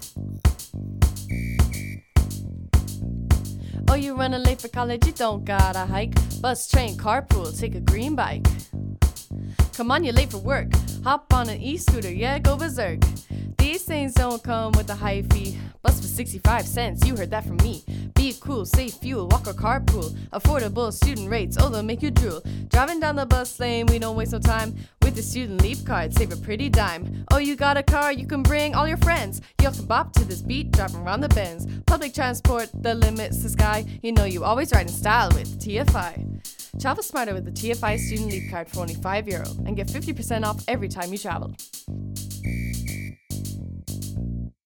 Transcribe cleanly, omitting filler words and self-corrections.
Oh, you running late for college, you don't gotta hike. Bus, train, carpool, take a green bike. Come on, you're late for work. Hop on an e-scooter, yeah, go berserk. These things don't come with a high fee. Bus for 65 cents, you heard that from me. Be cool, save fuel, walk or carpool. Affordable student rates, oh, they'll make you drool. Driving down the bus lane, we don't waste no time. With the student leap card, save a pretty dime. Oh, you got a car, you can bring all your friends. You can bop to this beat, driving around the bends. Public transport, the limit's the sky. You know you always ride in style with TFI. Travel smarter with the TFI Student Leap Card for only €5 and get 50% off every time you travel.